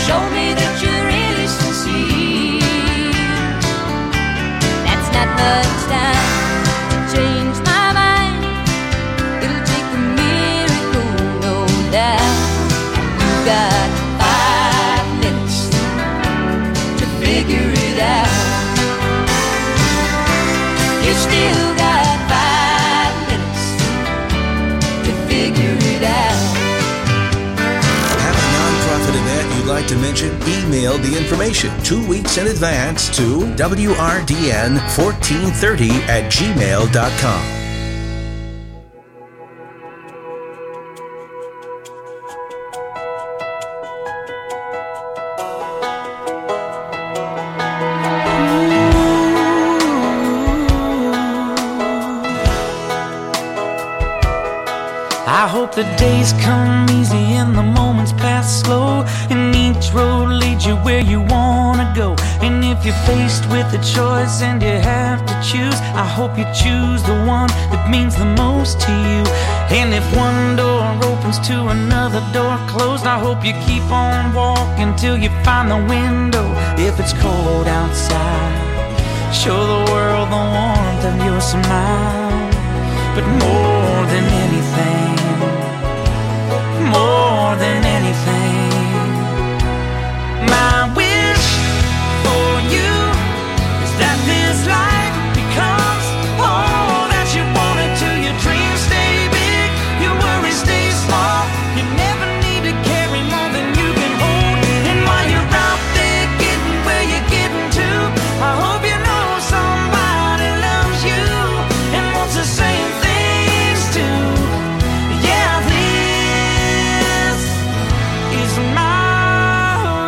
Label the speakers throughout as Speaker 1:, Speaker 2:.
Speaker 1: show me that you're really sincere. That's not much time to change my mind. It'll take a miracle, no doubt. You got 5 minutes to figure it out. You still got 5 minutes to figure it out.
Speaker 2: Have a nonprofit event you'd like to mention? Email the information 2 weeks in advance to wrdn1430@gmail.com.
Speaker 3: I hope the days come easy and the moments pass slow, and each road leads you where you wanna go. And if you're faced with a choice and you have to choose, I hope you choose the one that means the most to you. And if one door opens to another door closed, I hope you keep on walking till you find the window. If it's cold outside, show the world the warmth of your smile. But more than anything, more than anything, my wish for you is that this life becomes all that you want it to. Your dreams stay big, your worries stay small. You never need to carry more than you can hold. And while you're out there getting where you're getting to, I hope you know somebody loves you and wants the same things too. Yeah, this is my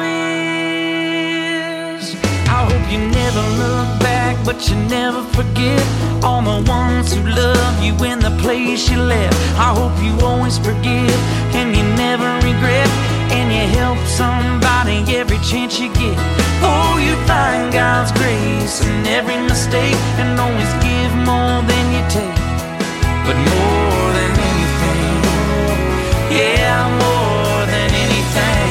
Speaker 3: wish. I hope you never look back, but you never forget all the ones who love you in the place you left. I hope you always forgive and you never regret, and you help somebody every chance you get. Oh, you find God's grace in every mistake, and always give more than you take. But more than anything, yeah, more than anything,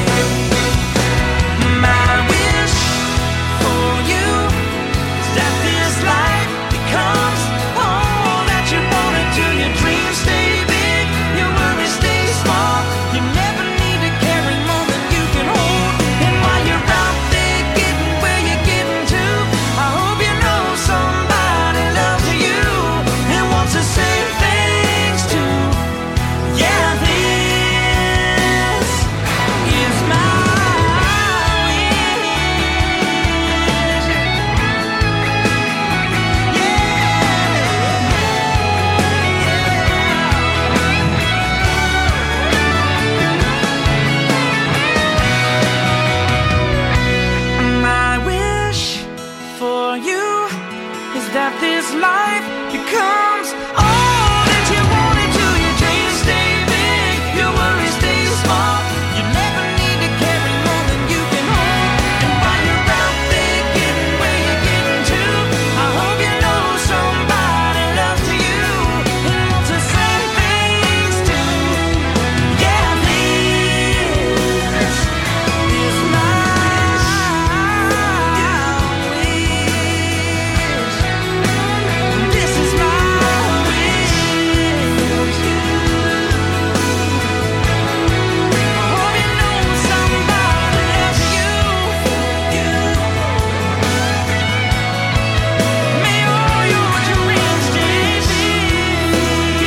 Speaker 3: my wish for you is that this life becomes all that you want it to. Your dreams stay big, your worries stay small. You never need to carry more than you can hold. And while you're out there getting where you're getting to, I hope you know somebody loves you and wants the same things too. Yeah, this is my wish. My wish for you is that this life becomes all that you want it to. Your dreams stay big, your worries stay small. You never need to carry more than you can hold. And while you're out there getting where you're getting to, I hope you know somebody loves you and wants the same things too. Yeah, this is my wish. This is my wish. I hope you know somebody loves you. May all your dreams stay big.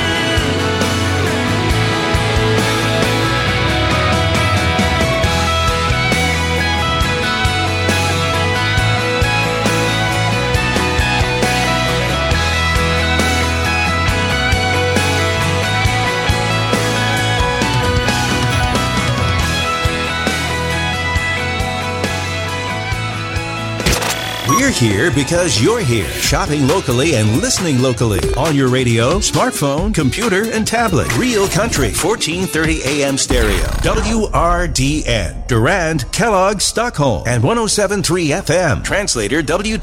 Speaker 2: We're here because you're here, shopping locally and listening locally on your radio, smartphone, computer, and tablet. Real Country, 1430 AM stereo. WRDN, Durand, Kellogg, Stockholm, and 107.3 FM. Translator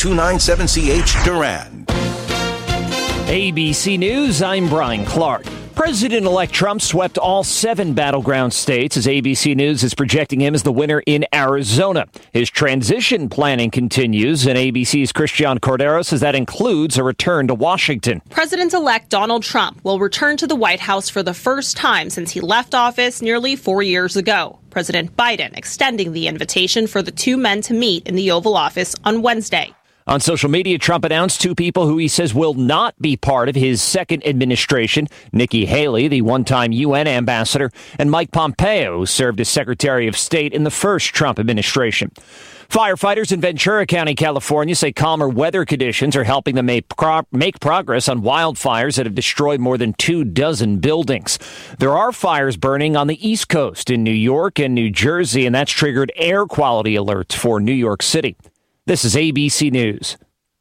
Speaker 2: W297CH, Durand.
Speaker 4: ABC News, I'm Brian Clark. President-elect Trump swept all 7 battleground states as ABC News is projecting him as the winner in Arizona. His transition planning continues, and ABC's Christian Cordero says that includes a return to Washington.
Speaker 5: President-elect Donald Trump will return to the White House for the first time since he left office nearly 4 years ago. President Biden extending the invitation for the two men to meet in the Oval Office on Wednesday.
Speaker 4: On social media, Trump announced 2 people who he says will not be part of his second administration. Nikki Haley, the one-time UN ambassador, and Mike Pompeo, who served as Secretary of State in the first Trump administration. Firefighters in Ventura County, California, say calmer weather conditions are helping them make progress on wildfires that have destroyed more than 24 buildings. There are fires burning on the East Coast in New York and New Jersey, and that's triggered air quality alerts for New York City. This is ABC News.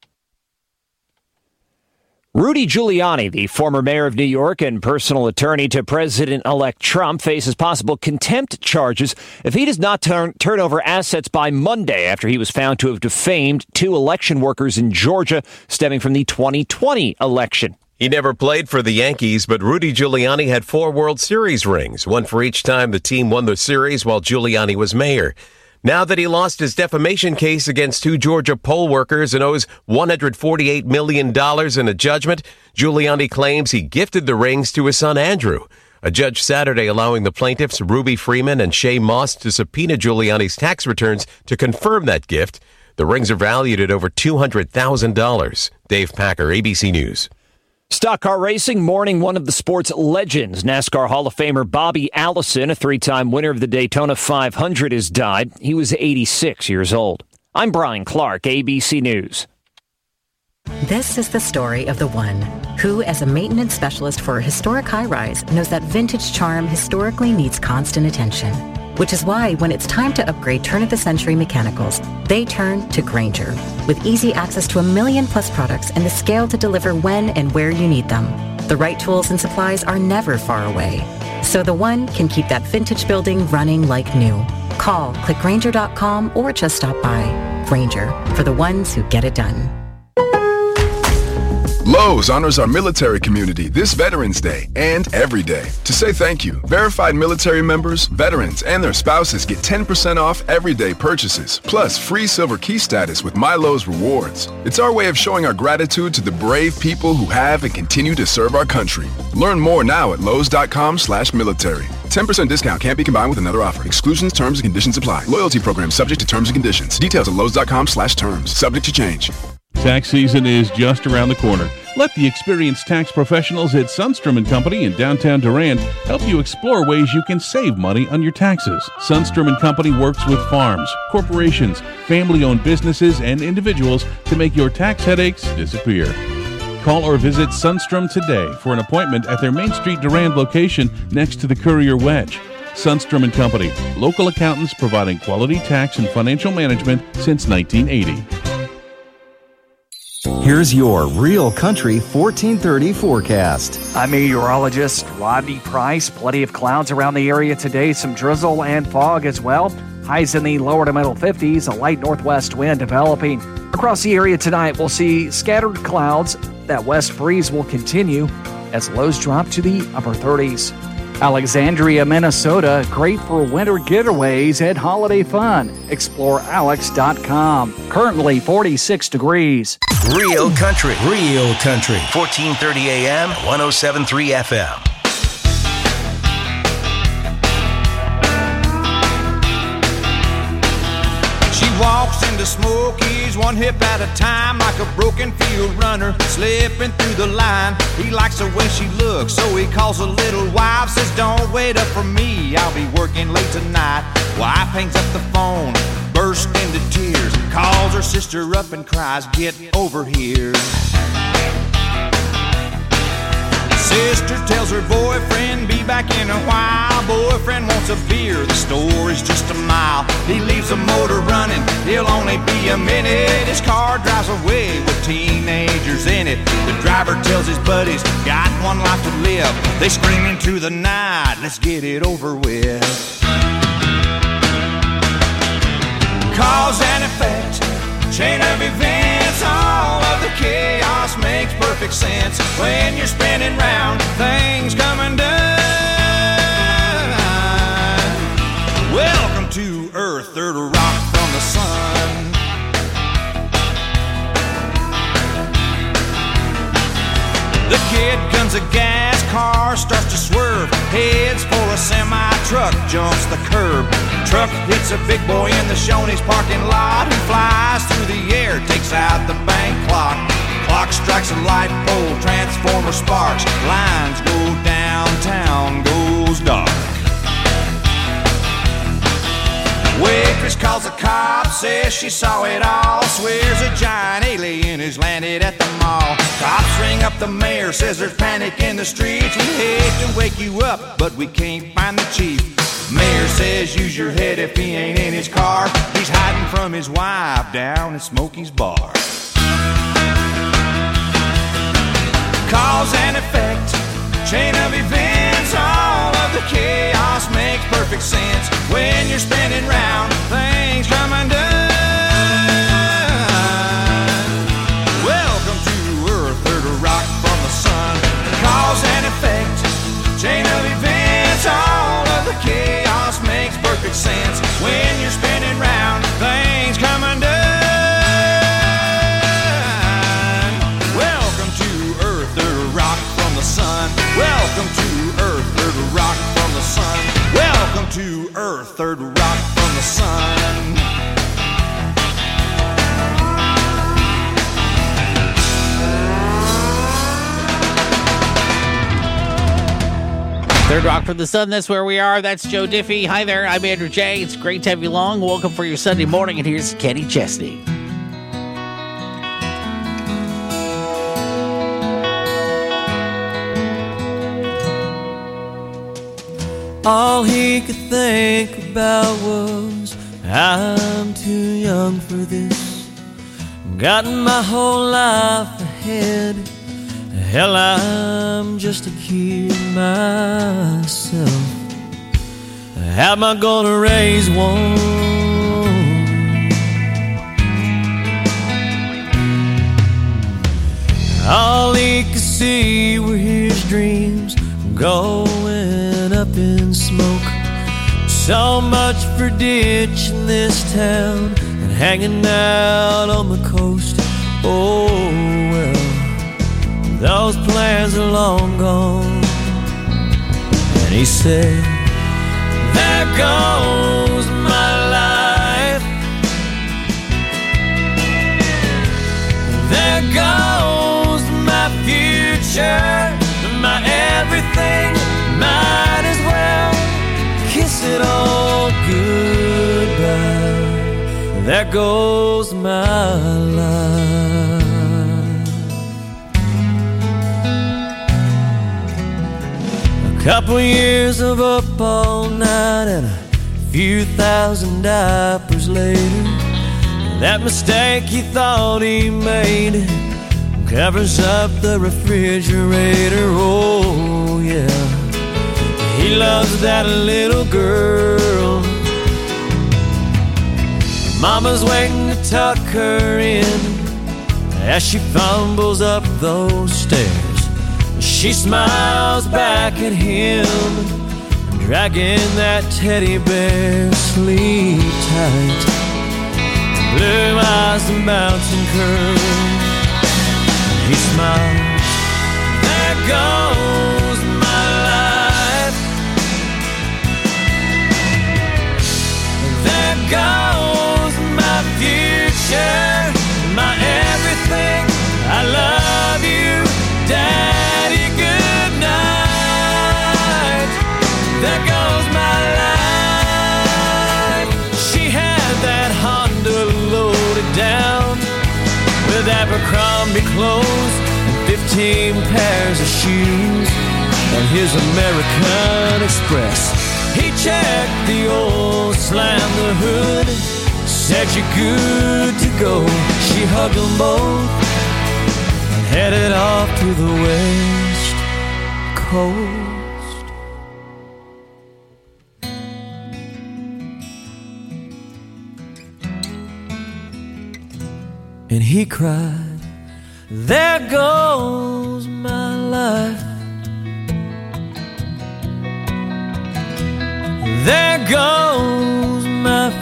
Speaker 4: Rudy Giuliani, the former mayor of New York and personal attorney to President-elect Trump, faces possible contempt charges if he does not turn over assets by Monday after he was found to have defamed 2 election workers in Georgia stemming from the 2020 election.
Speaker 6: He never played for the Yankees, but Rudy Giuliani had 4 World Series rings, one for each time the team won the series while Giuliani was mayor. Now that he lost his defamation case against 2 Georgia poll workers and owes $148 million in a judgment, Giuliani claims he gifted the rings to his son Andrew. A judge Saturday allowing the plaintiffs Ruby Freeman and Shay Moss to subpoena Giuliani's tax returns to confirm that gift. The rings are valued at over $200,000. Dave Packer, ABC News.
Speaker 4: Stock car racing mourning one of the sport's legends. NASCAR Hall of Famer Bobby Allison, a 3-time winner of the Daytona 500, has died. He was 86 years old. I'm Brian Clark, ABC News.
Speaker 7: This is the story of the one who, as a maintenance specialist for a historic high-rise, knows that vintage charm historically needs constant attention. Which is why when it's time to upgrade turn-of-the-century mechanicals, they turn to Grainger. With easy access to 1 million-plus products and the scale to deliver when and where you need them. The right tools and supplies are never far away. So the one can keep that vintage building running like new. Call, click Grainger.com, or just stop by. Grainger, for the ones who get it done.
Speaker 8: Lowe's honors our military community this Veterans Day and every day. To say thank you, verified military members, veterans, and their spouses get 10% off everyday purchases, plus free silver key status with My Lowe's Rewards. It's our way of showing our gratitude to the brave people who have and continue to serve our country. Learn more now at Lowes.com/military. 10% discount can't be combined with another offer. Exclusions, terms, and conditions apply. Loyalty program subject to terms and conditions. Details at Lowes.com/terms. Subject to change.
Speaker 9: Tax season is just around the corner. Let the experienced tax professionals at Sundstrom & Company in downtown Durand help you explore ways you can save money on your taxes. Sundstrom & Company works with farms, corporations, family-owned businesses, and individuals to make your tax headaches disappear. Call or visit Sundstrom today for an appointment at their Main Street Durand location next to the Courier Wedge. Sundstrom & Company, local accountants providing quality tax and financial management since 1980.
Speaker 10: Here's your Real Country 1430 forecast.
Speaker 11: I'm meteorologist Rodney Price. Plenty of clouds around the area today, some drizzle and fog as well. Highs in the lower to middle 50s, a light northwest wind developing. Across the area tonight, we'll see scattered clouds. That west breeze will continue as lows drop to the upper 30s. Alexandria, Minnesota, great for winter getaways and holiday fun. Explore Alex.com. Currently 46 degrees.
Speaker 2: Real Country. 1430 AM, 107.3 FM.
Speaker 3: She walks into Smokies, one hip at a time, like a broken field runner, slipping through the line. He likes the way she looks, so he calls a little wife, says, "Don't wait up for me, I'll be working late tonight." Wife hangs up the phone, bursts into tears, calls her sister up and cries, "Get over here." Sister tells her boyfriend, be back in a while. Boyfriend wants a beer, the store is just a mile. He leaves the motor running, he'll only be a minute. His car drives away with teenagers in it. The driver tells his buddies, got one life to live. They scream into the night, let's get it over with. Cause and effect, chain of events, all of the chaos makes perfect sense. When you're spinning round, things come and to earth, third rock from the sun. The kid guns a gas, car starts to swerve, heads for a semi-truck, jumps the curb. Truck hits a big boy in the Shoney's parking lot. He flies through the air, takes out the bank clock. Clock strikes a light pole, transformer sparks. Lines go downtown, goes dark. Waitress calls the cops, says she saw it all. Swears a giant alien has landed at the mall. Cops ring up the mayor, says there's panic in the streets. We hate to wake you up, but we can't find the chief. Mayor says use your head if he ain't in his car. He's hiding from his wife down at Smokey's bar. Cause and effect, chain of events, all of the chaos makes perfect sense. When you're spinning round, things come undone. Welcome to Earth, third rock from the sun. Cause and effect, chain of events, all of the chaos makes perfect sense. When you're spinning round, things come undone. Welcome to Earth, third rock from the sun. Welcome to Earth, third rock from the sun. Welcome to Earth, third rock from the sun.
Speaker 12: Third Rock from the Sun, that's where we are. That's Joe Diffie. Hi there, I'm Andrew J. It's great to have you along. Welcome for your Sunday morning, and here's Kenny Chesney.
Speaker 13: All he could think about was, I'm too young for this. Got my whole life ahead. Hell, I'm just a kid myself. How am I gonna raise one? All he could see were his dreams going up in smoke. So much for ditching this town and hanging out on the coast. Oh well, those plans are long gone. And he said, there goes my life. There goes my future, my everything. Might as well kiss it all goodbye. There goes my life. A couple years of up all night and a few thousand diapers later, that mistake he thought he made covers up the refrigerator. Oh yeah, he loves that little girl. Mama's waiting to tuck her in as she fumbles up those stairs. She smiles back at him, dragging that teddy bear. Sleep tight, blue eyes and bouncing curls. He smiles, there goes my life. There goes my future, my everything. I love you, Daddy, good night. There goes my life. She had that Honda loaded down with Abercrombie clothes and 15 pairs of shoes and his American Express. He checked the oil, slammed the hood, said you're good to go. She hugged them both and headed off to the West Coast. And he cried, there goes my life. There goes my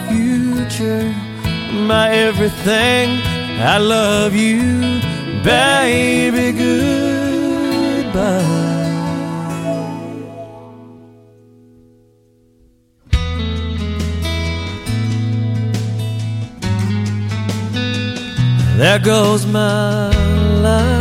Speaker 13: future, my everything. I love you, baby, goodbye. There goes my life.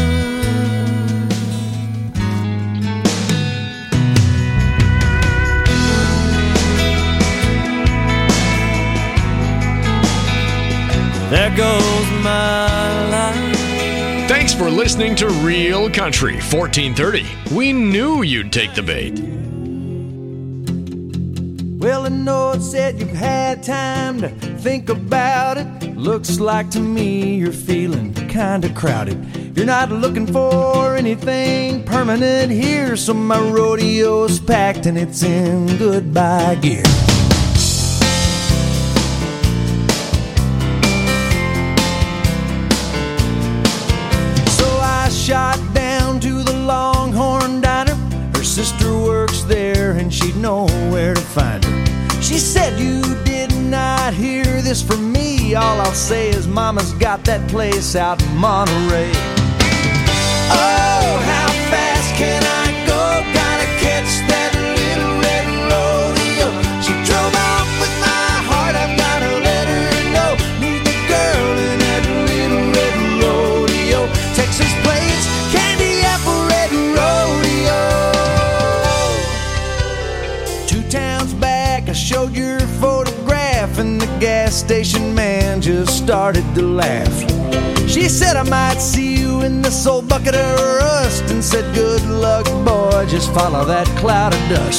Speaker 13: There goes my life.
Speaker 14: Thanks for listening to Real Country 1430. We knew you'd take the bait.
Speaker 13: Well, I know it said you've had time to think about it. Looks like to me you're feeling kinda crowded. You're not looking for anything permanent here, so my rodeo's packed and it's in goodbye gear. So I shot down to the Longhorn Diner. Her sister works there and she'd know where to find her. She said you did not hear this from me. All I'll say is Mama's got that place out in Monterey. Oh, how fast can I go? Gotta catch that little red rodeo. She drove off with my heart, I've gotta let her know. Need the girl in that little red rodeo. Texas plates, candy apple red rodeo. 2 towns back I showed your photograph and the gas station man just started to laugh. She said I might see you in this old bucket of rust, and said good luck boy, just follow that cloud of dust.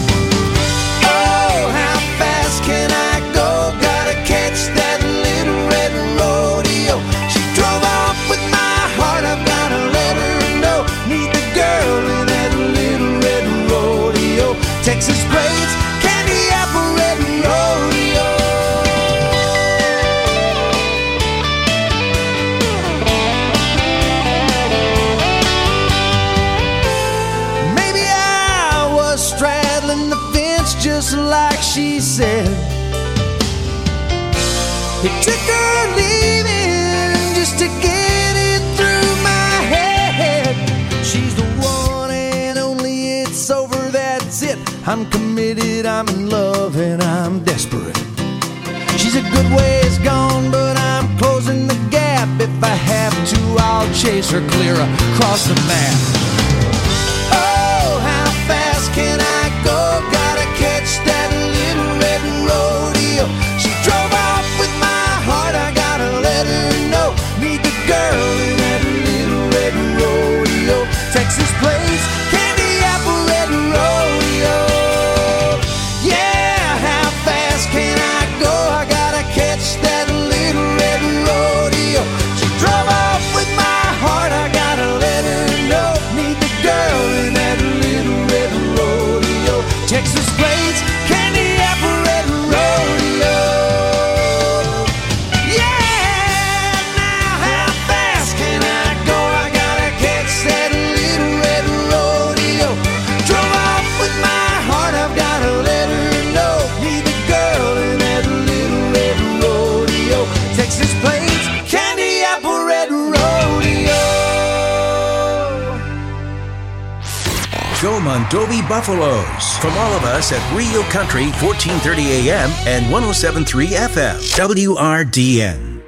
Speaker 13: Oh, how fast can I go? Gotta catch that little red rodeo. She drove off with my heart, I've gotta let her know. Need the girl in that little red rodeo. Texas plates, candy apple red rodeo. Maybe I was straddling the fence just like she said. It took her leaving just to get it through my head. She's the one and only, it's over, that's it. I'm committed, I'm in love, and I'm desperate. She's a good ways gone, but I'm closing the gap. If I have to, I'll chase her clear across the map. Oh, how fast can I go? Gotta catch that little red rodeo. She drove off with my heart, I gotta let her know. Need the girl in that little red rodeo. Texas plates, candy apple red rodeo. Yeah, how fast can I go? I gotta catch that little red rodeo. She drove off with my heart, I gotta let her know. Need the girl in that little red rodeo. Texas plates, candy apple red rodeo. Yeah, now how fast can I go? I gotta catch that little red rodeo. Drove off with my heart, I've gotta let her know. Need the girl in that little red rodeo. Texas plates, candy apple red rodeo.
Speaker 2: Go Mondovi Buffaloes. From all of us at Real Country 1430 AM and 107.3 FM. WRDN.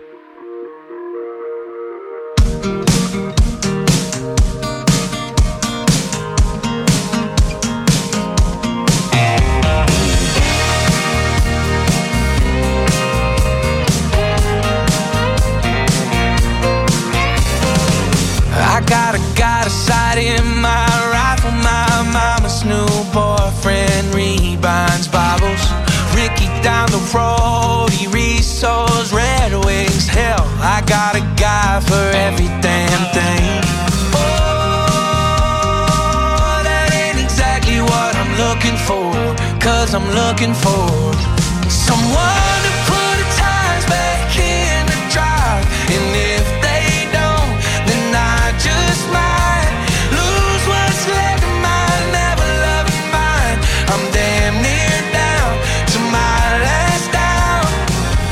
Speaker 3: I got a sight in my rifle. My mama's new boyfriend rebinds Bibles. Ricky down the road, he resows Red Wings. Hell, I got a guy for every damn thing. Oh, that ain't exactly what I'm looking for. 'Cause I'm looking for someone to put the tires back in the drive. And if they don't, then I just might lose what's left of mine. Never loving mine. I'm damn near down to my last down.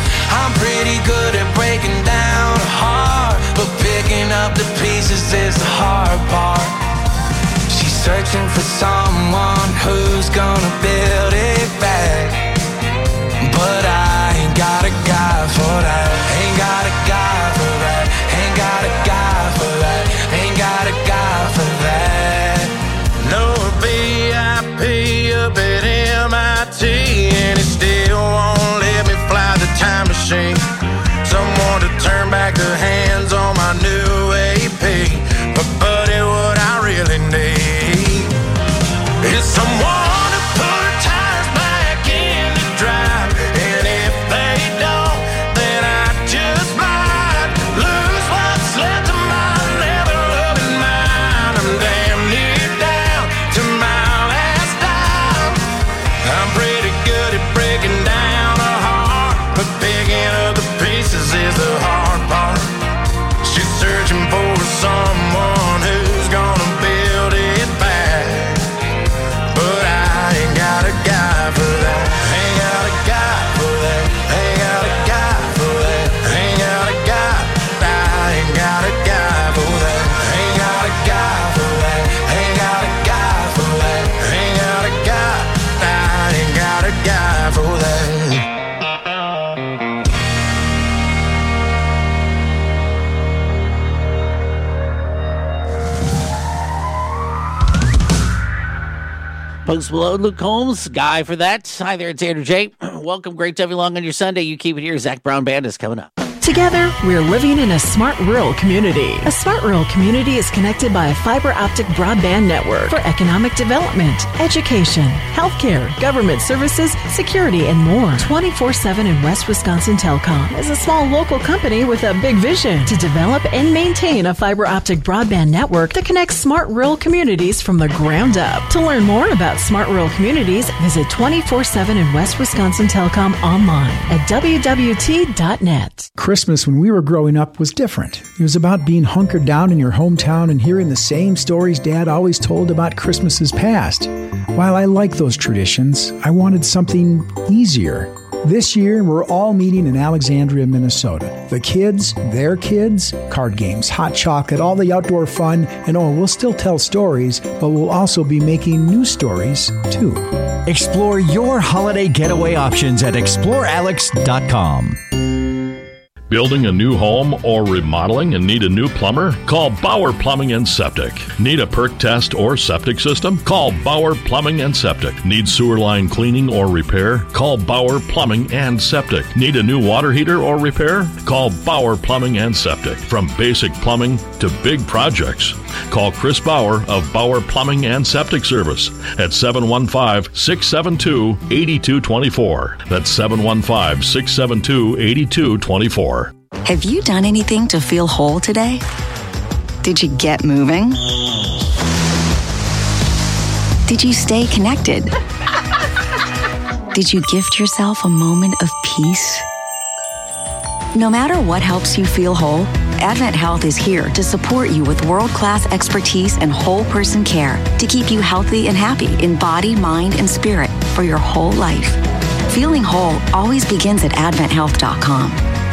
Speaker 3: up the pieces is the hard part. She's searching for someone who's gonna build it back. But I ain't got a guy for that. Ain't got a guy for that. Ain't got a guy for that. Ain't got a guy for that. No VIP up at MIT, and it still won't let me fly the time machine. Someone to turn back the hands on my new AP. But buddy, what I really need is someone to put tires back in the drive. And if they don't, then I just might lose what's left of my never-loving mind. I'm damn near down to my last dime. I'm pretty good at breaking down a heart, but picking up the pieces is the hard part. She's searching for someone who's gonna build it back. But I ain't got a guy for that. Ain't got a guy for that. Ain't got a guy for that. Ain't got a guy. I ain't got a guy for that. Ain't got a guy for that. Ain't got a guy for that. Ain't got a guy. I ain't got a guy for that.
Speaker 12: Post Malone, Luke Combs, guy for that. Hi there, it's Andrew J. Welcome, great to have you along on your Sunday. You keep it here. Zach Brown Band is coming up.
Speaker 15: Together, we're living in a smart rural community. A smart rural community is connected by a fiber optic broadband network for economic development, education, healthcare, government services, security, and more. 24/7 in West Wisconsin Telecom is a small local company with a big vision to develop and maintain a fiber optic broadband network that connects smart rural communities from the ground up. To learn more about smart rural communities, visit 24/7 in West Wisconsin Telecom online at wwt.net.
Speaker 16: Christmas when we were growing up was different. It was about being hunkered down in your hometown and hearing the same stories Dad always told about Christmases past. While I like those traditions, I wanted something easier. This year, we're all meeting in Alexandria, Minnesota. The kids, their kids, card games, hot chocolate, all the outdoor fun, and we'll still tell stories, but we'll also be making new stories, too.
Speaker 17: Explore your holiday getaway options at explorealex.com.
Speaker 18: Building a new home or remodeling and need a new plumber? Call Bauer Plumbing and Septic. Need a perk test or septic system? Call Bauer Plumbing and Septic. Need sewer line cleaning or repair? Call Bauer Plumbing and Septic. Need a new water heater or repair? Call Bauer Plumbing and Septic. From basic plumbing to big projects. Call Chris Bauer of Bauer Plumbing and Septic Service at 715-672-8224. That's 715-672-8224.
Speaker 19: Have you done anything to feel whole today? Did you get moving? Did you stay connected? Did you gift yourself a moment of peace? No matter what helps you feel whole, Advent Health is here to support you with world-class expertise and whole person care to keep you healthy and happy in body, mind, and spirit for your whole life. Feeling whole always begins at AdventHealth.com.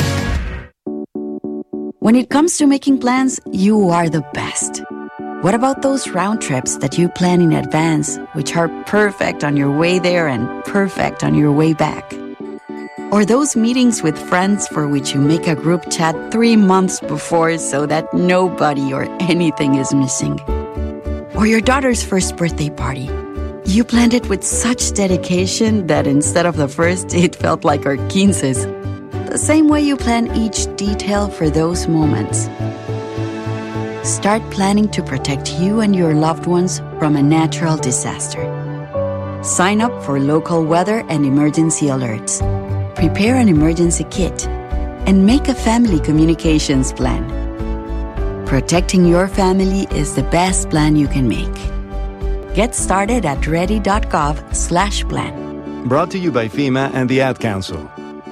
Speaker 19: When it comes to making plans, you are the best. What about those round trips that you plan in advance, which are perfect on your way there and perfect on your way back? Or those meetings with friends for which you make a group chat 3 months before so that nobody or anything is missing? Or your daughter's first birthday party. You planned it with such dedication that instead of the first, it felt like our 15s. The same way you plan each detail for those moments. Start planning to protect you and your loved ones from a natural disaster. Sign up for local weather and emergency alerts. Prepare an emergency kit and make a family communications plan. Protecting your family is the best plan you can make. Get started at ready.gov/plan.
Speaker 10: Brought to you by FEMA and the Ad Council.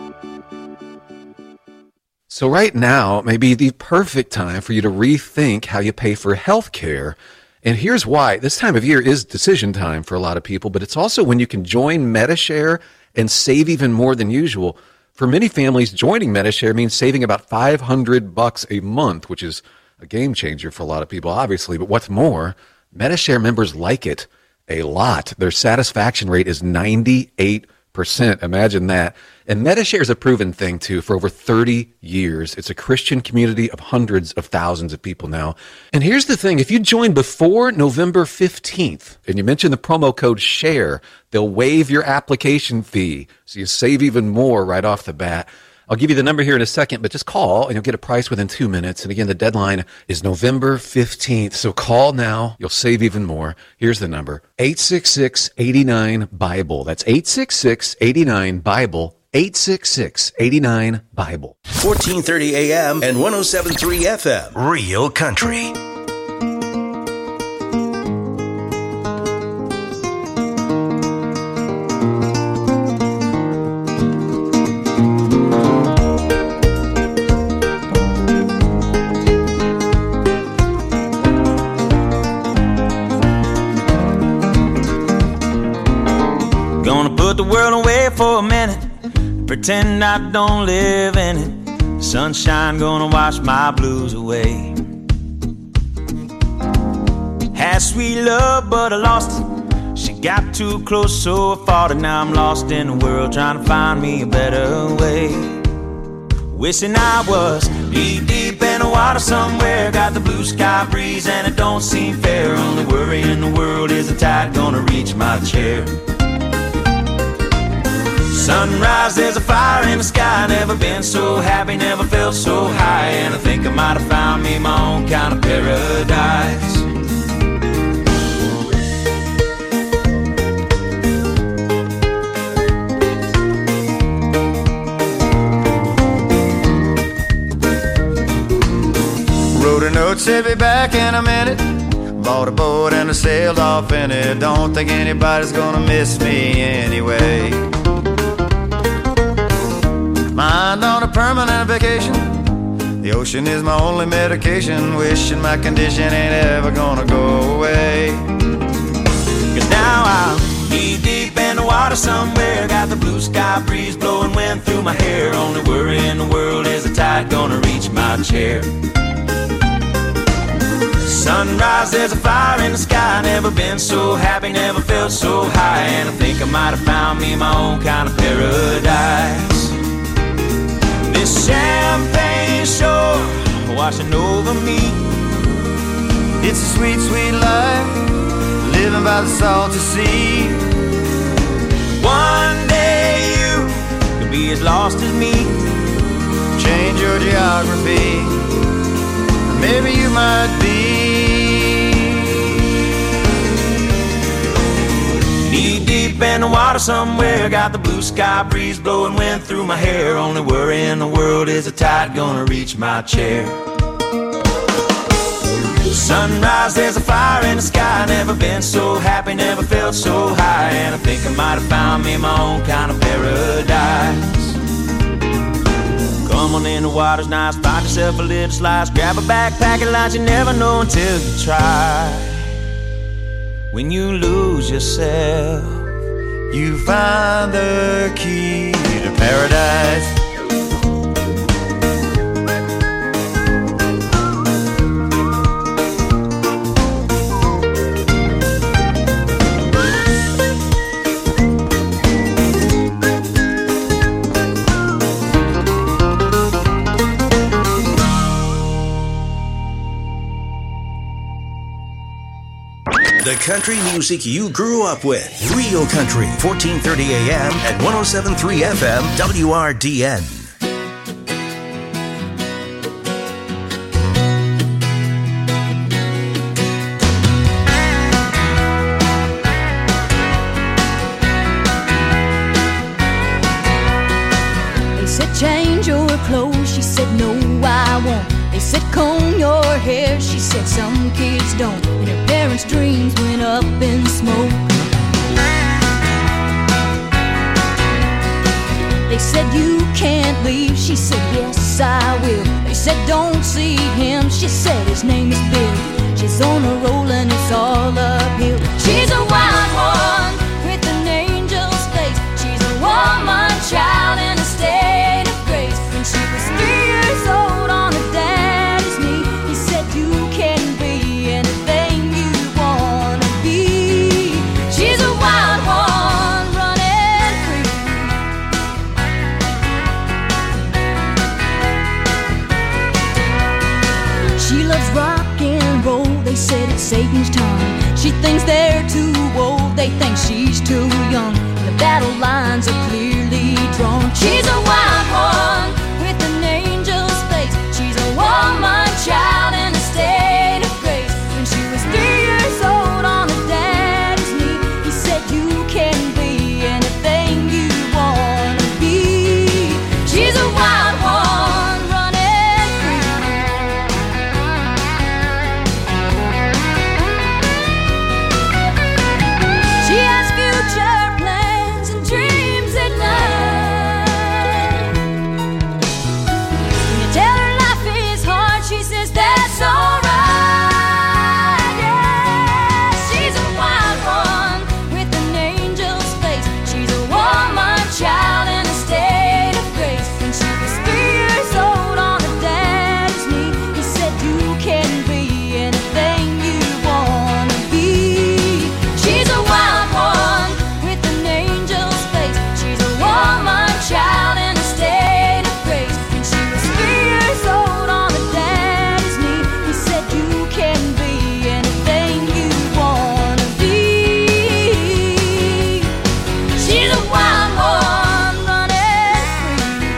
Speaker 20: So right now may be the perfect time for you to rethink how you pay for health care. And here's why. This time of year is decision time for a lot of people, but it's also when you can join Medi-Share and save even more than usual. For many families, joining Medi-Share means saving about $500 a month, which is a game changer for a lot of people, obviously. But what's more, Medi-Share members like it a lot. Their satisfaction rate is 98%. Imagine that. And Medi-Share is a proven thing, too, for over 30 years. It's a Christian community of hundreds of thousands of people now. And here's the thing. If you join before November 15th and you mention the promo code SHARE, they'll waive your application fee. So you save even more right off the bat. I'll give you the number here in a second, but just call and you'll get a price within 2 minutes. And again, the deadline is November 15th. So call now. You'll save even more. Here's the number, 866-89-BIBLE. That's 866-89-BIBLE. 866-89-BIBLE.
Speaker 2: 1430 AM and 107.3 FM. Real Country.
Speaker 3: Gonna put the world away for a minute, pretend I don't live in it. Sunshine gonna wash my blues away. Had sweet love, but I lost it. She got too close, so I fought it. Now I'm lost in the world, trying to find me a better way. Wishing I was deep in the water somewhere. Got the blue sky breeze and it don't seem fair. Only worry in the world is the tide gonna reach my chair. Sunrise, there's a fire in the sky. Never been so happy, never felt so high. And I think I might have found me my own kind of paradise.
Speaker 21: Wrote a note, said be back in a minute. Bought a boat and I sailed off in it. Don't think anybody's gonna miss me anyway. Mind on a permanent vacation. The ocean is my only medication. Wishing my condition ain't ever gonna go away.
Speaker 3: Cause now I'm deep in the water somewhere. Got the blue sky breeze blowing wind through my hair. Only worry in the world is the tide gonna reach my chair. Sunrise, there's a fire in the sky. Never been so happy, never felt so high. And I think I might have found me my own kind of paradise. This champagne shore washing over me.
Speaker 21: It's a sweet, sweet life, living by the salty sea.
Speaker 3: One day you could be as lost as me.
Speaker 21: Change your geography, maybe you might be.
Speaker 3: Knee deep in the water somewhere. Got the blue sky breeze blowing wind through my hair. Only worry in the world is the tide gonna reach my chair. Sunrise, there's a fire in the sky. Never been so happy, never felt so high. And I think I might have found me my own kind of paradise. Come on in, the water's nice. Find yourself a little slice. Grab a backpack and lunch. You never know until you try. When you lose yourself,
Speaker 21: you find the key to paradise.
Speaker 2: The country music you grew up with. Real Country, 1430 AM and 107.3 FM, WRDN.
Speaker 1: They said change your clothes, she said no I won't. They said comb your hair, she said some kids don't. And her parents' dreams went up in smoke. They said you can't leave, she said yes I will. They said don't see him, she said his name is Bill. She's on a roll and it's all uphill. She's a wild one with an angel's face. She's a woman child in a state of grace. When she was 3 years old on her daddy's knee, he said Satan's tongue. She thinks they're too old, they think she's too young. The battle lines are clearly drawn. She's a wild one with an angel's face. She's a woman child in a state of grace. When she was 3 years old on her daddy's knee, he said you can be anything you want to be. She's a wild one running free. She has future plans and dreams at night. When you tell her life is hard, she says that's alright. Yeah, she's a wild one with an angel's face. She's a woman child in a state of grace. When she was 3 years old on her daddy's knee, he said you can be anything you want to be. She's a wild one with an angel's face. She's a woman child in a state of grace. When she was 3 years old on her daddy's knee, he said you can be anything you want to be. She's a wild one running free.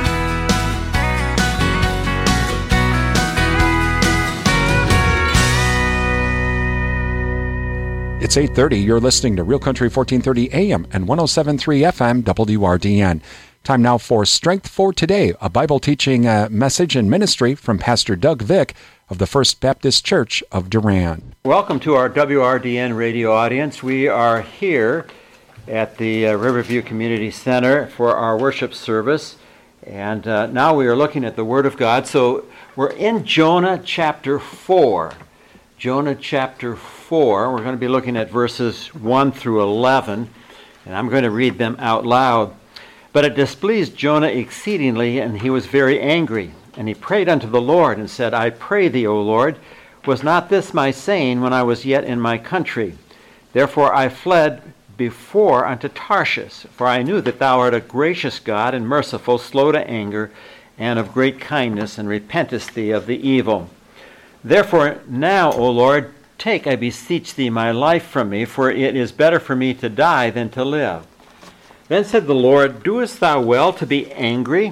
Speaker 5: It's 8:30. You're listening to Real Country 1430 AM and 107.3 FM WRDN. Time now for Strength for Today, a Bible teaching message and ministry from Pastor Doug Vick of the First Baptist Church of Durand.
Speaker 22: Welcome to our WRDN radio audience. We are here at the Riverview Community Center for our worship service. And now we are looking at the Word of God. So we're in Jonah chapter 4. Jonah chapter 4. We're going to be looking at verses 1 through 11. And I'm going to read them out loud. But it displeased Jonah exceedingly, and he was very angry. And he prayed unto the Lord, and said, I pray thee, O Lord, was not this my saying when I was yet in my country? Therefore I fled before unto Tarshish, for I knew that thou art a gracious God, and merciful, slow to anger, and of great kindness, and repentest thee of the evil. Therefore now, O Lord, take, I beseech thee, my life from me, for it is better for me to die than to live. Then said the Lord, Doest thou well to be angry?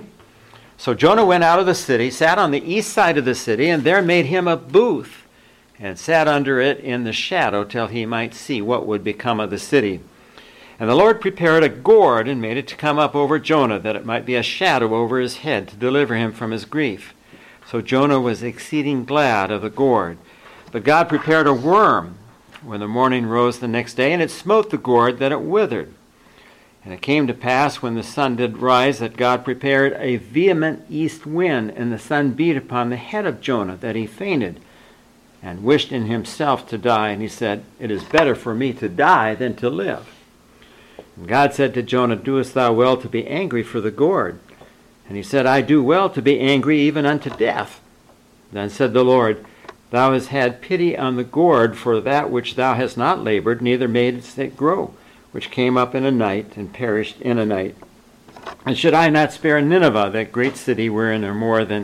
Speaker 22: So Jonah went out of the city, sat on the east side of the city, and there made him a booth, and sat under it in the shadow till he might see what would become of the city. And the Lord prepared a gourd, and made it to come up over Jonah, that it might be a shadow over his head, to deliver him from his grief. So Jonah was exceeding glad of the gourd. But God prepared a worm when the morning rose the next day, and it smote the gourd that it withered. And it came to pass, when the sun did rise, that God prepared a vehement east wind, and the sun beat upon the head of Jonah, that he fainted, and wished in himself to die. And he said, It is better for me to die than to live. And God said to Jonah, Doest thou well to be angry for the gourd? And he said, I do well to be angry even unto death. Then said the Lord, Thou hast had pity on the gourd for that which thou hast not labored, neither madest it grow, which came up in a night, and perished in a night. And should I not spare Nineveh, that great city wherein are more than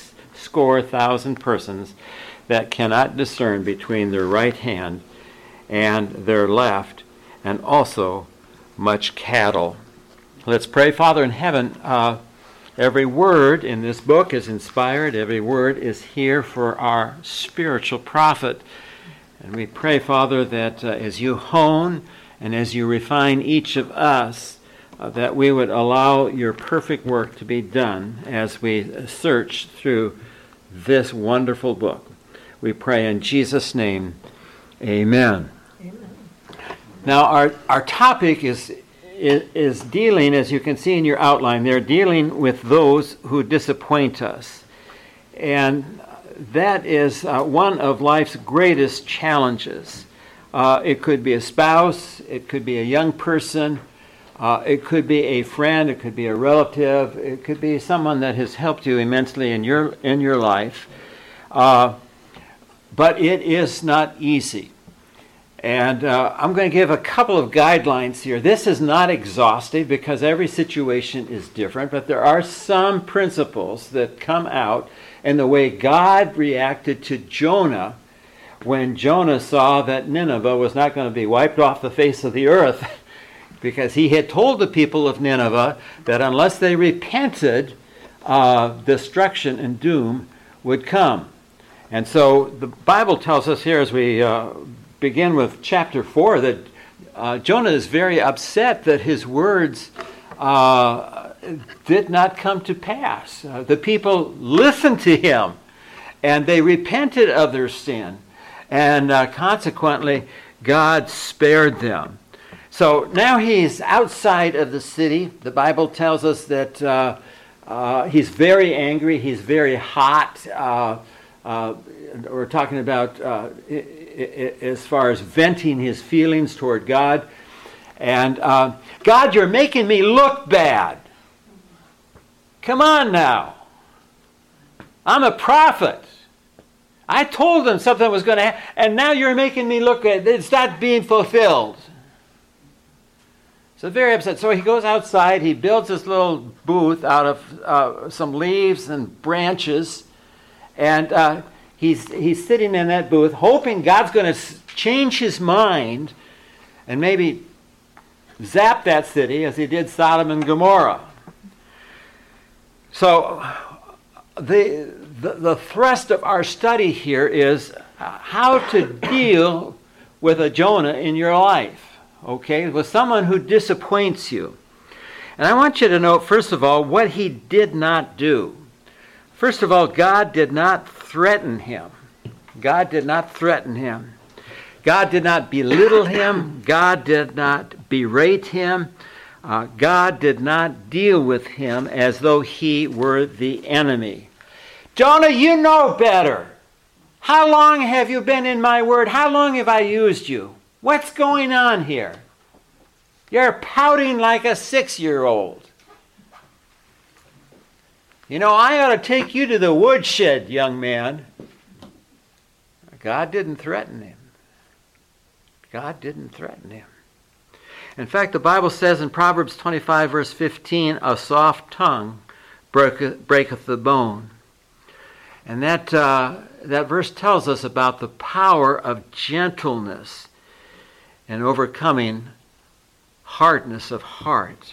Speaker 22: 600,000 persons that cannot discern between their right hand and their left, and also much cattle? Let's pray. Father in heaven, every word in this book is inspired. Every word is here for our spiritual profit. And we pray, Father, that as you hone and as you refine each of us, that we would allow your perfect work to be done as we search through this wonderful book. We pray in Jesus' name, amen. Amen. Now, our topic is dealing, as you can see in your outline, they're dealing with those who disappoint us. And that is one of life's greatest challenges. It could be a spouse, it could be a young person, it could be a friend, it could be a relative, it could be someone that has helped you immensely in your life. But it is not easy. And I'm going to give a couple of guidelines here. This is not exhaustive because every situation is different, but there are some principles that come out, and the way God reacted to Jonah when Jonah saw that Nineveh was not going to be wiped off the face of the earth, because he had told the people of Nineveh that unless they repented, destruction and doom would come. And so the Bible tells us here, as we begin with chapter 4, that Jonah is very upset that his words did not come to pass. The people listened to him, and they repented of their sin, and consequently, God spared them. So now he's outside of the city. The Bible tells us that he's very angry, he's very hot. We're talking about as far as venting his feelings toward God. And God, you're making me look bad. Come on now. I'm a prophet. I told them something was going to happen, and now you're making me look bad. It's not being fulfilled. So very upset. So he goes outside. He builds this little booth out of some leaves and branches, and he's sitting in that booth, hoping God's going to change his mind and maybe zap that city as he did Sodom and Gomorrah. So the thrust of our study here is how to deal with a Jonah in your life. Okay, with someone who disappoints you. And I want you to note, first of all, what he did not do. First of all, God did not threaten him. God did not threaten him. God did not belittle him. God did not berate him. God did not deal with him as though he were the enemy. Jonah, you know better. How long have you been in my word? How long have I used you? What's going on here? You're pouting like a 6-year-old. You know, I ought to take you to the woodshed, young man. God didn't threaten him. God didn't threaten him. In fact, the Bible says in Proverbs 25, verse 15, a soft tongue breaketh the bone. And that verse tells us about the power of gentleness and overcoming hardness of heart.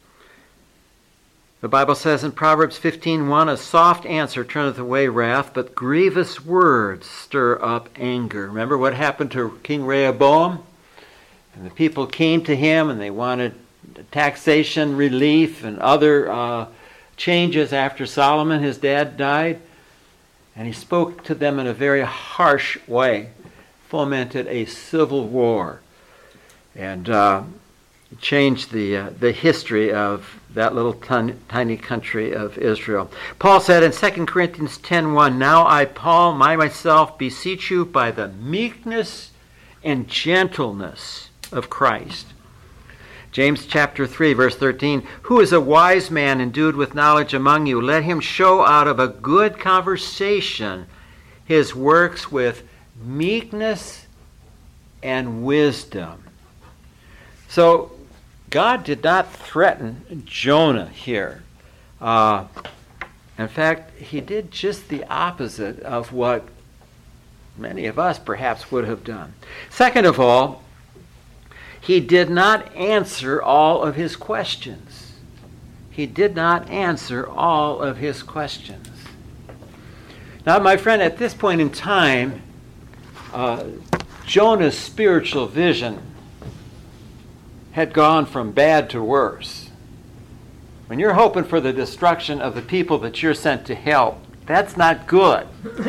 Speaker 22: The Bible says in Proverbs 15:1, a soft answer turneth away wrath, but grievous words stir up anger. Remember what happened to King Rehoboam? And the people came to him and they wanted taxation relief and other changes after Solomon, his dad, died. And he spoke to them in a very harsh way, fomented a civil war, and changed the history of that little tiny country of Israel. Paul said in 2 Corinthians 10:1, now I, Paul, myself, beseech you by the meekness and gentleness of Christ. James chapter 3, verse 13, who is a wise man endued with knowledge among you? Let him show out of a good conversation his works with meekness and wisdom. So God did not threaten Jonah here. In fact, he did just the opposite of what many of us perhaps would have done. Second of all, he did not answer all of his questions. He did not answer all of his questions. Now, my friend, at this point in time, Jonah's spiritual vision had gone from bad to worse. When you're hoping for the destruction of the people that you're sent to help, that's not good.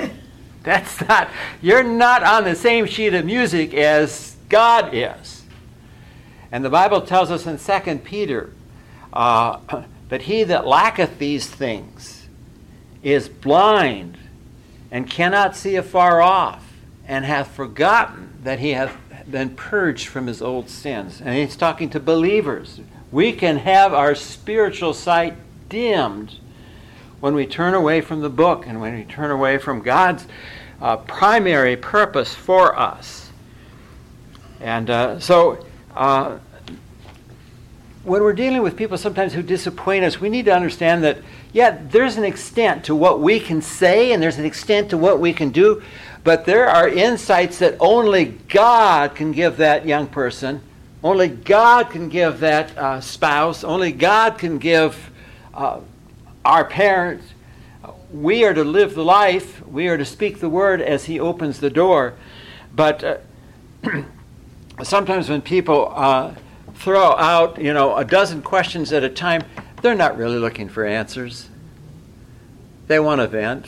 Speaker 22: You're not on the same sheet of music as God is. And the Bible tells us in 2 Peter that he that lacketh these things is blind and cannot see afar off, and hath forgotten that he hath been purged from his old sins. And he's talking to believers. We can have our spiritual sight dimmed when we turn away from the book and when we turn away from God's primary purpose for us. And so when we're dealing with people sometimes who disappoint us, we need to understand that, yeah, there's an extent to what we can say and there's an extent to what we can do, but there are insights that only God can give that young person, only God can give that spouse, only God can give our parents. We are to live the life, we are to speak the word as he opens the door, but sometimes when people throw out, a dozen questions at a time, they're not really looking for answers. They want to vent.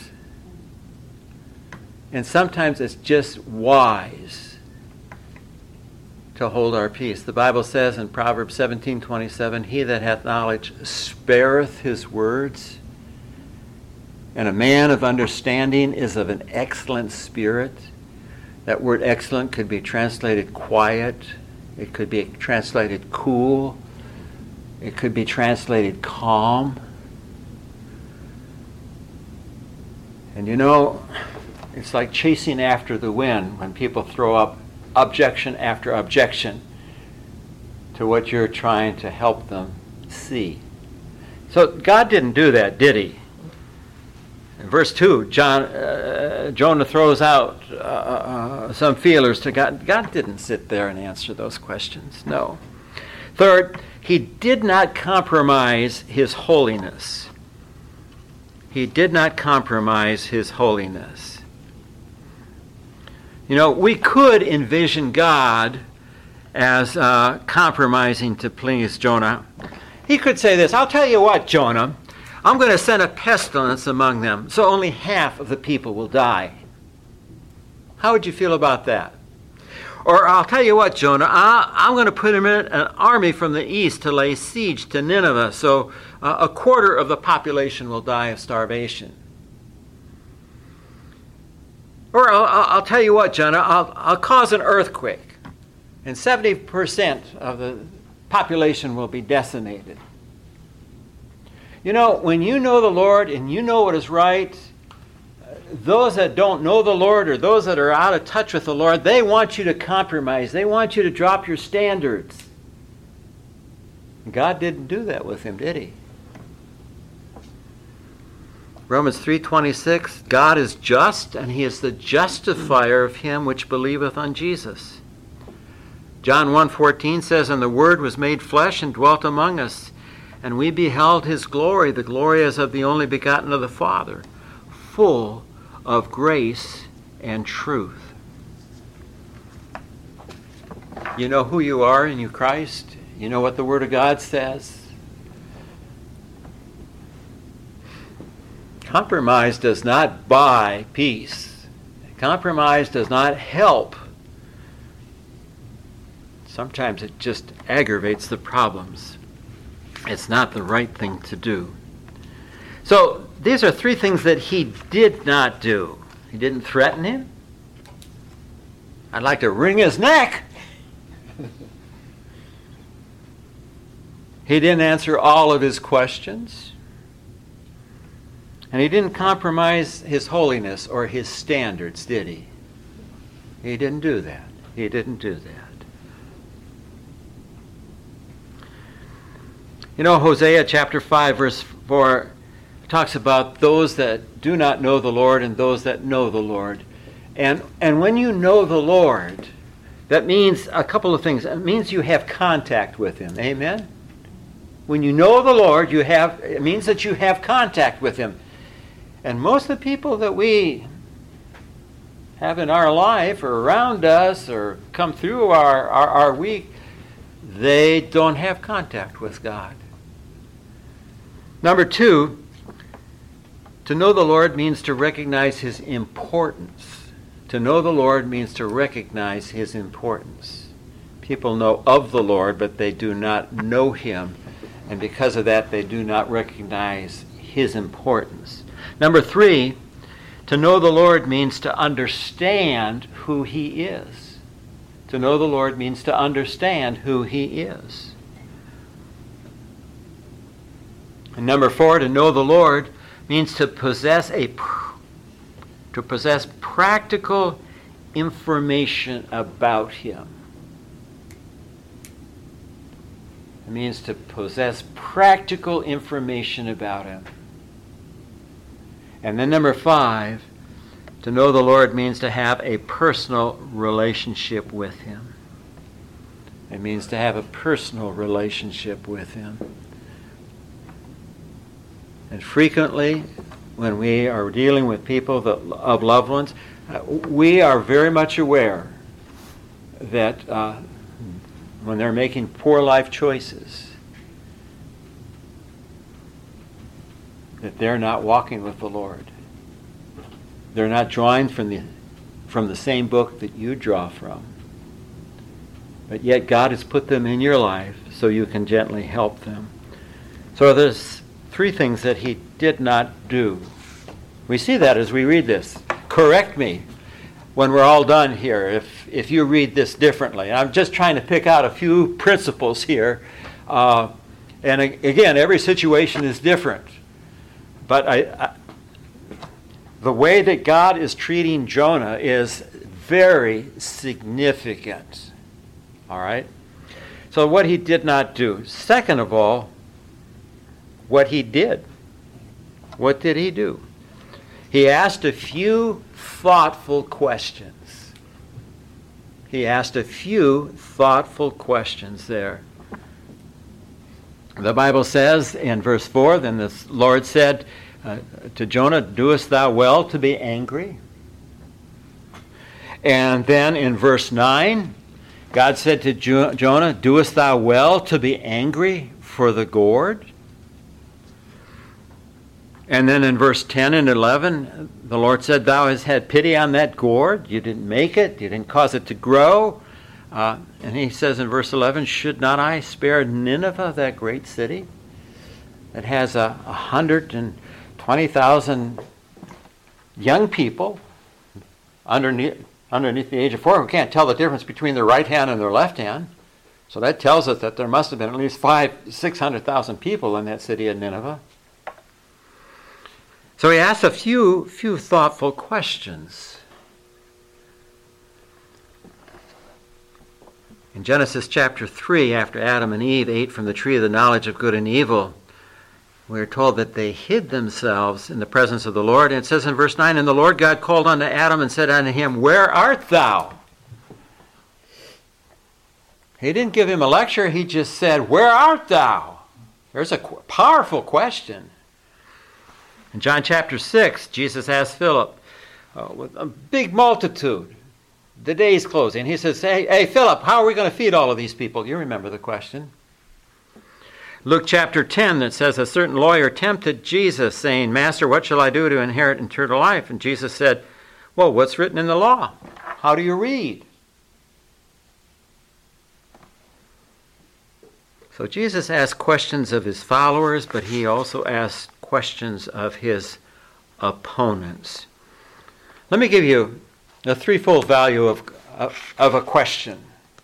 Speaker 22: And sometimes it's just wise to hold our peace. The Bible says in Proverbs 17:27, he that hath knowledge spareth his words, and a man of understanding is of an excellent spirit. That word excellent could be translated quiet. It could be translated cool. It could be translated calm. And it's like chasing after the wind when people throw up objection after objection to what you're trying to help them see. So God didn't do that, did he? In verse 2, Jonah throws out some feelers to God. God didn't sit there and answer those questions. No. Third, he did not compromise his holiness. He did not compromise his holiness. We could envision God as compromising to please Jonah. He could say this, I'll tell you what, Jonah, I'm going to send a pestilence among them, so only half of the people will die. How would you feel about that? Or I'll tell you what, Jonah, I'm going to put in an army from the east to lay siege to Nineveh, so a quarter of the population will die of starvation. Or I'll tell you what, Jonah, I'll cause an earthquake, and 70% of the population will be decimated. When you know the Lord and you know what is right, those that don't know the Lord or those that are out of touch with the Lord, they want you to compromise. They want you to drop your standards. God didn't do that with him, did he? Romans 3:26, God is just, and he is the justifier of him which believeth on Jesus. John 1:14 says, and the Word was made flesh and dwelt among us, and we beheld his glory, the glory as of the only begotten of the Father, full of grace and truth. You know who you are in Christ. You know what the Word of God says. Compromise does not buy peace. Compromise does not help. Sometimes it just aggravates the problems. It's not the right thing to do. So these are three things that he did not do. He didn't threaten him. I'd like to wring his neck. He didn't answer all of his questions. And he didn't compromise his holiness or his standards, did he? He didn't do that. He didn't do that. Hosea chapter 5, verse 4 talks about those that do not know the Lord and those that know the Lord. And when you know the Lord, that means a couple of things. It means you have contact with him. Amen? When you know the Lord, it means that you have contact with him. And most of the people that we have in our life or around us or come through our week, they don't have contact with God. Number two, to know the Lord means to recognize his importance. To know the Lord means to recognize his importance. People know of the Lord, but they do not know him. And because of that, they do not recognize his importance. Number three, to know the Lord means to understand who he is. To know the Lord means to understand who he is. And number four, to know the Lord means to possess practical information about him. It means to possess practical information about him. And then number 5, to know the Lord means to have a personal relationship with him. It means to have a personal relationship with him. And frequently, when we are dealing with people of loved ones, we are very much aware that when they're making poor life choices, that they're not walking with the Lord. They're not drawing from the same book that you draw from. But yet God has put them in your life so you can gently help them. So there's 3 things that he did not do. We see that as we read this. Correct me when we're all done here if you read this differently. I'm just trying to pick out a few principles here. And again, every situation is different. But the way that God is treating Jonah is very significant. All right? So what he did not do. Second of all, what he did. What did he do? He asked a few thoughtful questions. He asked a few thoughtful questions there. The Bible says in verse 4, then the Lord said to Jonah, doest thou well to be angry? And then in verse 9, God said to Jonah, doest thou well to be angry for the gourd? And then in verse 10 and 11, the Lord said, thou hast had pity on that gourd. You didn't make it. You didn't cause it to grow. And he says in verse 11, should not I spare Nineveh, that great city that has 120,000 young people underneath the age of 4 who can't tell the difference between their right hand and their left hand? So that tells us that there must have been at least 600,000 people in that city of Nineveh. So he asked a few thoughtful questions. In Genesis chapter 3, after Adam and Eve ate from the tree of the knowledge of good and evil, we're told that they hid themselves in the presence of the Lord. And it says in verse 9, and the Lord God called unto Adam and said unto him, where art thou? He didn't give him a lecture. He just said, where art thou? There's a powerful question. In John chapter 6, Jesus asked Philip, with a big multitude, the day's closing. He says, hey, Philip, how are we going to feed all of these people? You remember the question. Luke chapter 10, that says, a certain lawyer tempted Jesus, saying, Master, what shall I do to inherit eternal life? And Jesus said, well, what's written in the law? How do you read? So Jesus asked questions of his followers, but he also asked questions of his opponents. Let me give you a threefold value of a question.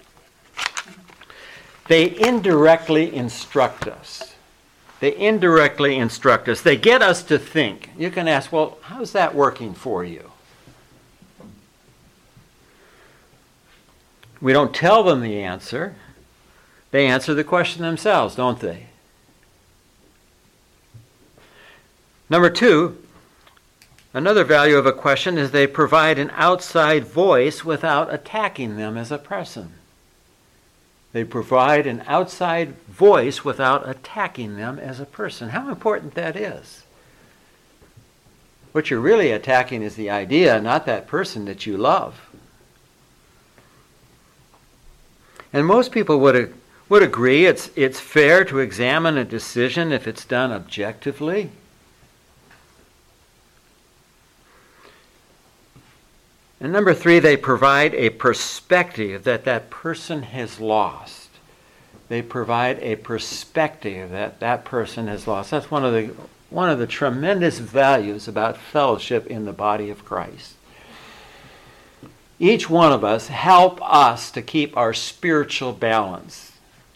Speaker 22: They indirectly instruct us. They indirectly instruct us. They get us to think. You can ask, well, how's that working for you? We don't tell them the answer. They answer the question themselves, don't they? Number 2, another value of a question is they provide an outside voice without attacking them as a person. They provide an outside voice without attacking them as a person. How important that is. What you're really attacking is the idea, not that person that you love. And most people would agree it's fair to examine a decision if it's done objectively. And number 3, they provide a perspective that person has lost. They provide a perspective that person has lost. That's one of the tremendous values about fellowship in the body of Christ. Each one of us help us to keep our spiritual balance.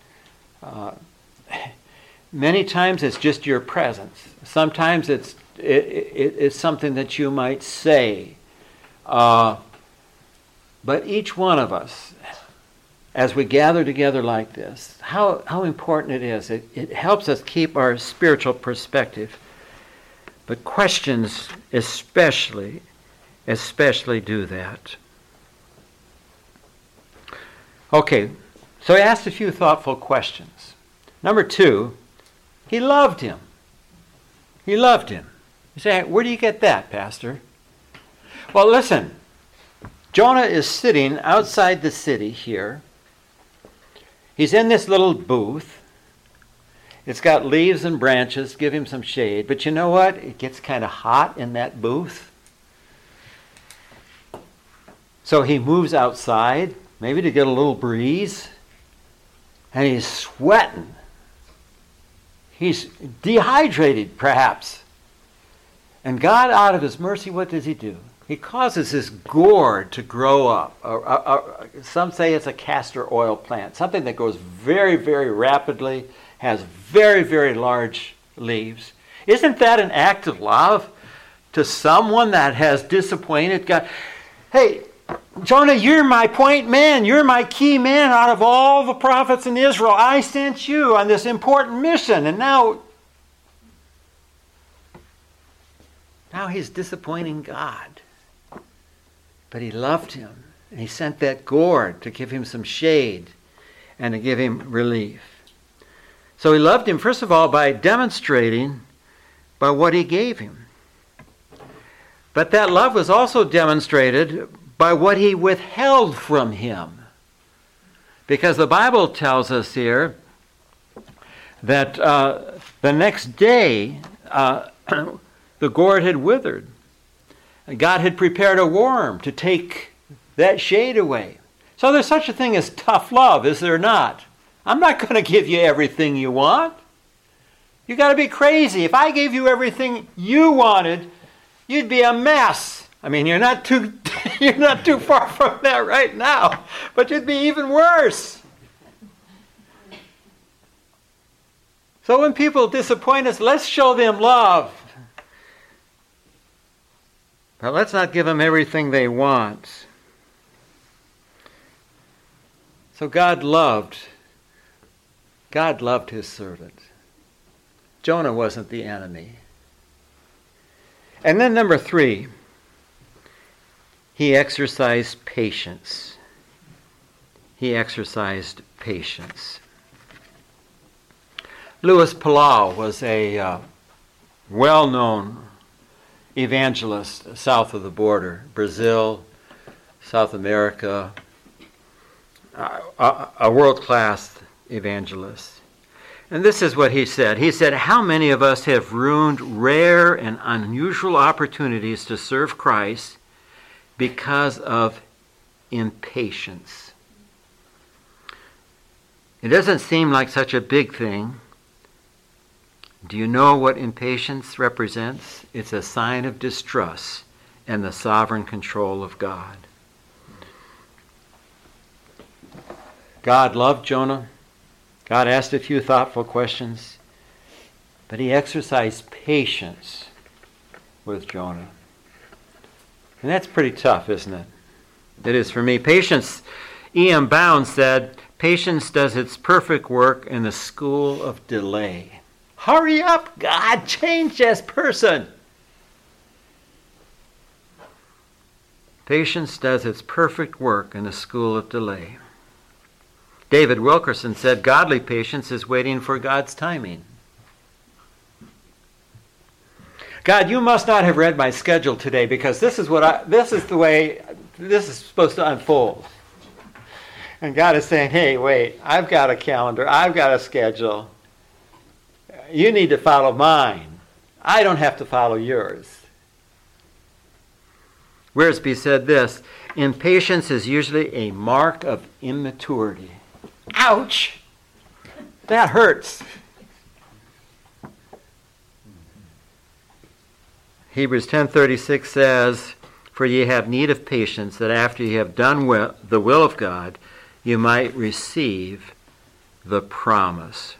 Speaker 22: Many times it's just your presence. Sometimes it's something that you might say. But each one of us as we gather together like this, how important it is. It helps us keep our spiritual perspective. But questions especially do that. Okay, so he asked a few thoughtful questions. Number 2, he loved him. He loved him. You say, where do you get that, Pastor? Well, listen. Jonah is sitting outside the city here. He's in this little booth. It's got leaves and branches, give him some shade. But you know what? It gets kind of hot in that booth. So he moves outside, maybe to get a little breeze, and he's sweating. He's dehydrated, perhaps. And God, out of his mercy, what does he do? He causes this gourd to grow up. Some say it's a castor oil plant, something that grows very, very rapidly, has very, very large leaves. Isn't that an act of love to someone that has disappointed God? Hey, Jonah, you're my point man. You're my key man out of all the prophets in Israel. I sent you on this important mission, and now he's disappointing God. But he loved him, and he sent that gourd to give him some shade and to give him relief. So he loved him, first of all, by demonstrating by what he gave him. But that love was also demonstrated by what he withheld from him. Because the Bible tells us here that the next day the gourd had withered. God had prepared a worm to take that shade away. So there's such a thing as tough love, is there not? I'm not going to give you everything you want. You got to be crazy. If I gave you everything you wanted, you'd be a mess. I mean, you're not too far from that right now, but you'd be even worse. So when people disappoint us, let's show them love. But let's not give them everything they want. So God loved his servant. Jonah wasn't the enemy. And then number 3, he exercised patience. He exercised patience. Louis Palau was a well-known evangelist south of the border, Brazil, South America, a world-class evangelist. And this is what he said. He said, how many of us have ruined rare and unusual opportunities to serve Christ because of impatience? It doesn't seem like such a big thing. Do you know what impatience represents? It's a sign of distrust and the sovereign control of God. God loved Jonah. God asked a few thoughtful questions, but he exercised patience with Jonah. And that's pretty tough, isn't it? It is for me. Patience, E.M. Bounds said, patience does its perfect work in the school of delay. Hurry up, God, change this person. Patience does its perfect work in the school of delay. David Wilkerson said, godly patience is waiting for God's timing. God, you must not have read my schedule today because this is the way this is supposed to unfold. And God is saying, hey, wait, I've got a calendar, I've got a schedule. You need to follow mine. I don't have to follow yours. Wiersbe said this, impatience is usually a mark of immaturity. Ouch! That hurts. Hebrews 10:36 says, for ye have need of patience, that after ye have done the will of God, you might receive the promise.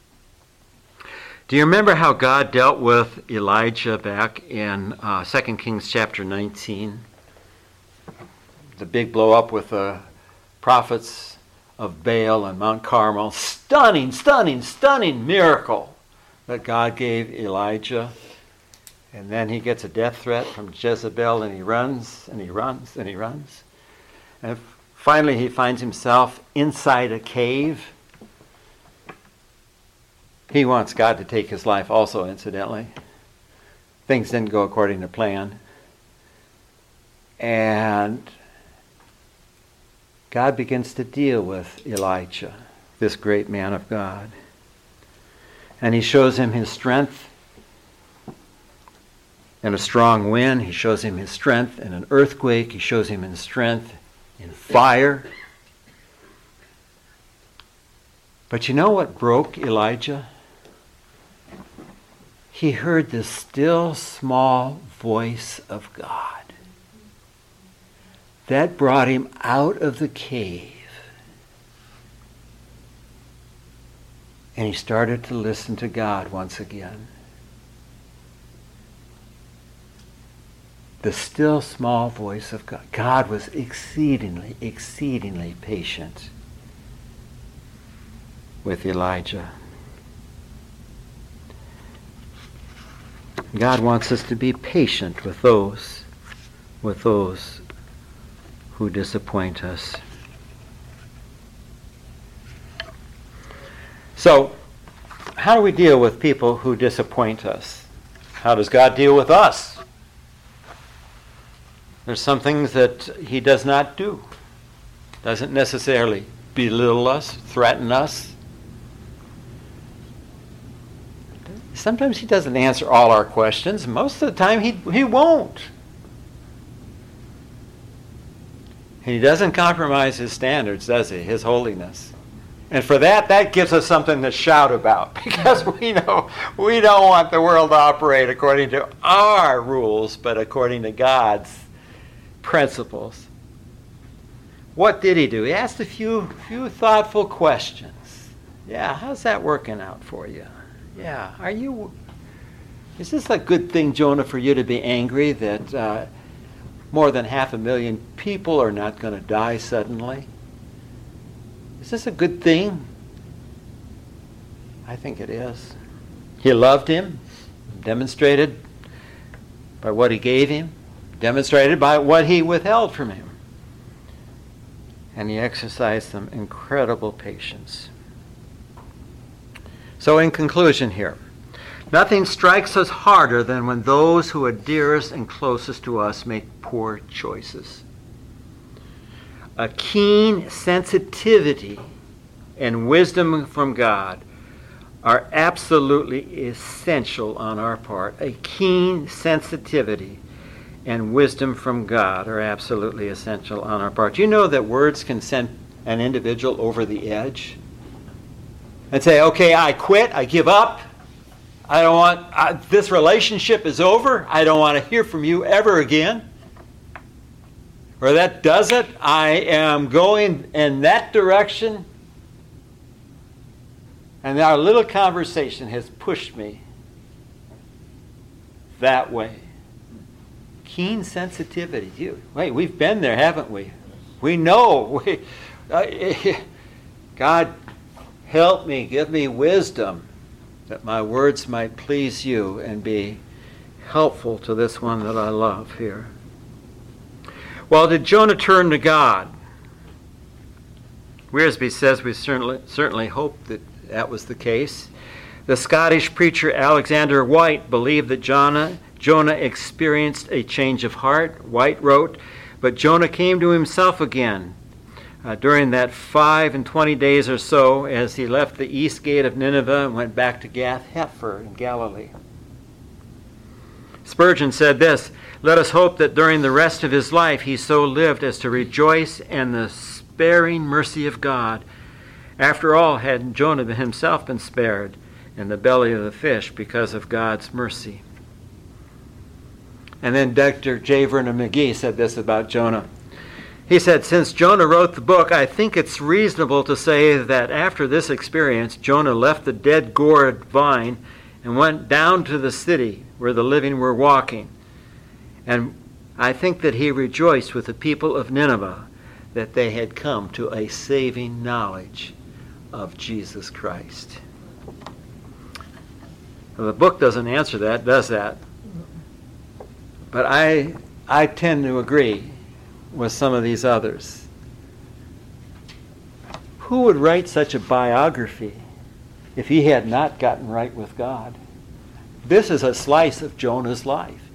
Speaker 22: Do you remember how God dealt with Elijah back in 2 Kings chapter 19? The big blow up with the prophets of Baal and Mount Carmel. Stunning, stunning, stunning miracle that God gave Elijah. And then he gets a death threat from Jezebel, and he runs, and he runs, and he runs. And finally he finds himself inside a cave. He wants God to take his life also, incidentally. Things didn't go according to plan. And God begins to deal with Elijah, this great man of God. And he shows him his strength in a strong wind. He shows him his strength in an earthquake. He shows him his strength in fire. But you know what broke Elijah? He heard the still small voice of God. That brought him out of the cave. And he started to listen to God once again. The still small voice of God. God was exceedingly, exceedingly patient with Elijah. God wants us to be patient with those who disappoint us. So, how do we deal with people who disappoint us? How does God deal with us? There's some things that he does not do. Doesn't necessarily belittle us, threaten us. Sometimes he doesn't answer all our questions. Most of the time he won't. And he doesn't compromise his standards, does he? His holiness. And for that gives us something to shout about, because we know we don't want the world to operate according to our rules, but according to God's principles. What did he do? He asked a few thoughtful questions. Yeah, how's that working out for you? Yeah, is this a good thing, Jonah, for you to be angry that more than 500,000 people are not going to die suddenly? Is this a good thing? I think it is. He loved him, demonstrated by what he gave him, demonstrated by what he withheld from him. And he exercised some incredible patience. So in conclusion here, nothing strikes us harder than when those who are dearest and closest to us make poor choices. A keen sensitivity and wisdom from God are absolutely essential on our part. A keen sensitivity and wisdom from God are absolutely essential on our part. You know that words can send an individual over the edge and say, okay, I quit, I give up. I don't want, this relationship is over. I don't want to hear from you ever again. Or that does it. I am going in that direction. And our little conversation has pushed me that way. Keen sensitivity. Wait, we've been there, haven't we? We know. God, help me, give me wisdom, that my words might please you and be helpful to this one that I love here. Well, did Jonah turn to God? Wiersbe says we certainly hope that was the case. The Scottish preacher Alexander White believed that Jonah experienced a change of heart. White wrote, but Jonah came to himself again during that 25 days or so as he left the east gate of Nineveh and went back to Gath-hepher in Galilee. Spurgeon said this, let us hope that during the rest of his life he so lived as to rejoice in the sparing mercy of God. After all, had Jonah himself been spared in the belly of the fish because of God's mercy? And then Dr. J. Vernon McGee said this about Jonah. He said, since Jonah wrote the book, I think it's reasonable to say that after this experience, Jonah left the dead gourd vine and went down to the city where the living were walking. And I think that he rejoiced with the people of Nineveh that they had come to a saving knowledge of Jesus Christ. Well, the book doesn't answer that, does that? But I tend to agree with some of these others. Who would write such a biography if he had not gotten right with God? This is a slice of Jonah's life.